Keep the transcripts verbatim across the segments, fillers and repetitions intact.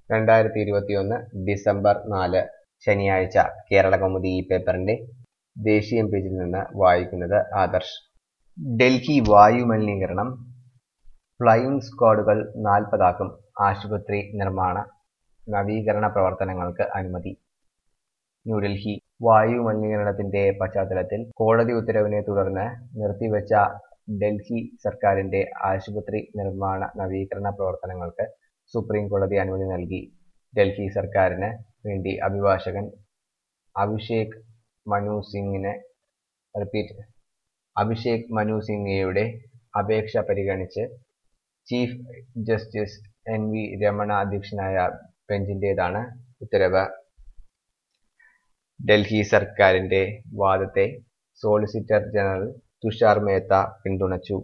രണ്ടായിരത്തി ഇരുപത്തിയൊന്ന് ഡിസംബർ നാല് ശനിയാഴ്ച കേരളകൗമുദി ഈ പേപ്പറിന്റെ ദേശീയ പേജിൽ നിന്ന് വായിക്കുന്നത് ആദർശ്. ഡൽഹി വായു മലിനീകരണം ഫ്ലൈയിംഗ് സ്ക്വാഡുകൾ നാൽപ്പതാക്കും. ആശുപത്രി നിർമ്മാണ നവീകരണ പ്രവർത്തനങ്ങൾക്ക് അനുമതി. ന്യൂഡൽഹി. വായു മലിനീകരണത്തിന്റെ പശ്ചാത്തലത്തിൽ കോടതി ഉത്തരവിനെ തുടർന്ന് നിർത്തിവെച്ച ഡൽഹി സർക്കാരിന്റെ ആശുപത്രി നിർമ്മാണ നവീകരണ പ്രവർത്തനങ്ങൾക്ക് സുപ്രീം കോടതി അനുമതി നൽകി. ഡൽഹി സർക്കാരിന് വേണ്ടി അഭിഭാഷകൻ അഭിഷേക് മനു സിംഗിന് റിപ്പീറ്റ് അഭിഷേക് മനു സിംഗയുടെ അപേക്ഷ പരിഗണിച്ച് chief justice N V Ramana അധ്യക്ഷനായ ബെഞ്ചിന്റേതാണ് ഉത്തരവ്. ഡൽഹി സർക്കാരിന്റെ വാദത്തെ സോളിസിറ്റർ ജനറൽ തുഷാർ മേത്ത പിന്തുണച്ചു.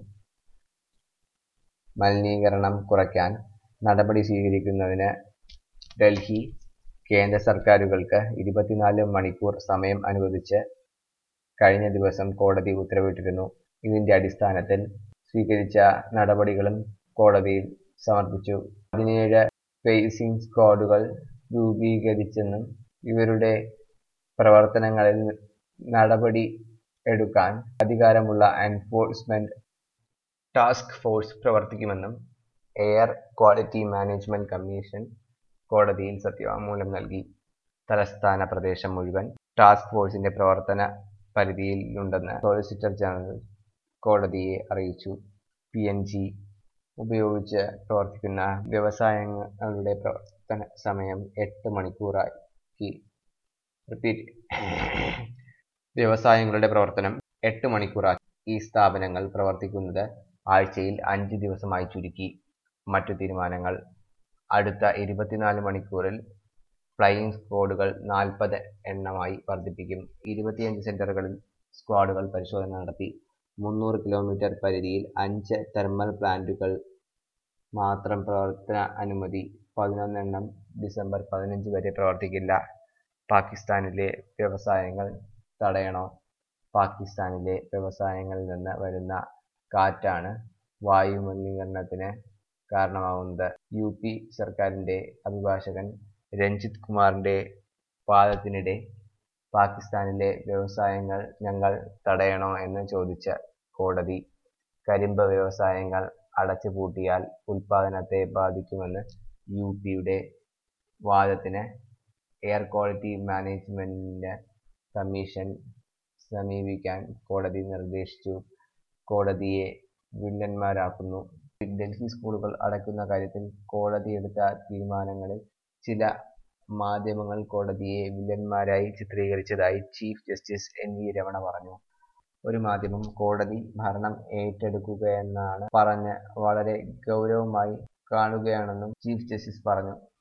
മലിനീകരണം കുറയ്ക്കാൻ നടപടി സ്വീകരിക്കുന്നതിന് ഡൽഹി കേന്ദ്ര സർക്കാരുകൾക്ക് ഇരുപത്തിനാല് മണിക്കൂർ സമയം അനുവദിച്ച് കഴിഞ്ഞ ദിവസം കോടതി ഉത്തരവിട്ടിരുന്നു. ഇതിന്റെ അടിസ്ഥാനത്തിൽ സ്വീകരിച്ച നടപടികളും കോടതിയിൽ സമർപ്പിച്ചു. പതിനേഴ് ഫ്ലൈയിംഗ് സ്ക്വാഡുകൾ രൂപീകരിച്ചെന്നും ഇവരുടെ പ്രവർത്തനങ്ങളിൽ നടപടി എടുക്കാൻ അധികാരമുള്ള എൻഫോഴ്സ്മെന്റ് ടാസ്ക് ഫോഴ്സ് പ്രവർത്തിക്കുമെന്നും എയർ ക്വാളിറ്റി മാനേജ്മെന്റ് കമ്മീഷൻ കോടതിയിൽ സത്യവാങ്മൂലം നൽകി. തലസ്ഥാന പ്രദേശം മുഴുവൻ ടാസ്ക് ഫോഴ്സിന്റെ പ്രവർത്തന പരിധിയിലുണ്ടെന്ന് സോളിസിറ്റർ ജനറൽ കോടതിയെ അറിയിച്ചു. പി എൻ ജി ഉപയോഗിച്ച് പ്രവർത്തിക്കുന്ന വ്യവസായങ്ങളുടെ പ്രവർത്തന സമയം എട്ട് മണിക്കൂറാക്കി. റിപ്പീറ്റ് വ്യവസായങ്ങളുടെ പ്രവർത്തനം എട്ട് മണിക്കൂറാക്കി. ഈ സ്ഥാപനങ്ങൾ പ്രവർത്തിക്കുന്നത് ആഴ്ചയിൽ അഞ്ച് ദിവസമായി ചുരുക്കി. മറ്റു തീരുമാനങ്ങൾ. അടുത്ത ഇരുപത്തിനാല് മണിക്കൂറിൽ ഫ്ലൈയിംഗ് സ്ക്വാഡുകൾ നാൽപ്പത് എണ്ണമായി വർദ്ധിപ്പിക്കും. ഇരുപത്തിയഞ്ച് സെന്ററുകളിൽ സ്ക്വാഡുകൾ പരിശോധന നടത്തി. മുന്നൂറ് കിലോമീറ്റർ പരിധിയിൽ അഞ്ച് തെർമൽ പ്ലാന്റുകൾ മാത്രം പ്രവർത്തന അനുമതി. പതിനൊന്നെണ്ണം ഡിസംബർ പതിനഞ്ച് വരെ പ്രവർത്തിക്കില്ല. പാകിസ്ഥാനിലെ വ്യവസായങ്ങൾ തടയണോ? പാകിസ്ഥാനിലെ വ്യവസായങ്ങളിൽ നിന്ന് വരുന്ന കാറ്റാണ് വായു മലിനീകരണത്തിന് കാരണമാകുന്നത്. യു പി സർക്കാരിന്റെ അഭിഭാഷകൻ രഞ്ജിത് കുമാറിന്റെ വാദത്തിനിടെ പാകിസ്ഥാനിലെ വ്യവസായങ്ങൾ ഞങ്ങൾ തടയണോ എന്ന് ചോദിച്ച കോടതി, കരിമ്പ് വ്യവസായങ്ങൾ അടച്ചുപൂട്ടിയാൽ ഉൽപാദനത്തെ ബാധിക്കുമെന്ന് യു പിയുടെ വാദത്തിന് എയർ ക്വാളിറ്റി മാനേജ്മെന്റ് കമ്മീഷൻ സമീപിക്കാൻ കോടതി നിർദ്ദേശിച്ചു. കോടതിയെ വില്ലന്മാരാക്കുന്നു. ഡൽഹി സ്കൂളുകൾ അടയ്ക്കുന്ന കാര്യത്തിൽ കോടതിയെടുത്ത തീരുമാനങ്ങളിൽ ചില മാധ്യമങ്ങൾ കോടതിയെ വില്ലന്മാരായി ചിത്രീകരിച്ചതായി chief justice N V Ramana പറഞ്ഞു. ഒരു മാധ്യമം കോടതി ഭരണം ഏറ്റെടുക്കുകയെന്നാണ് പറഞ്ഞ് വളരെ ഗൗരവമായി കാണുകയാണെന്നും ചീഫ് ജസ്റ്റിസ് പറഞ്ഞു.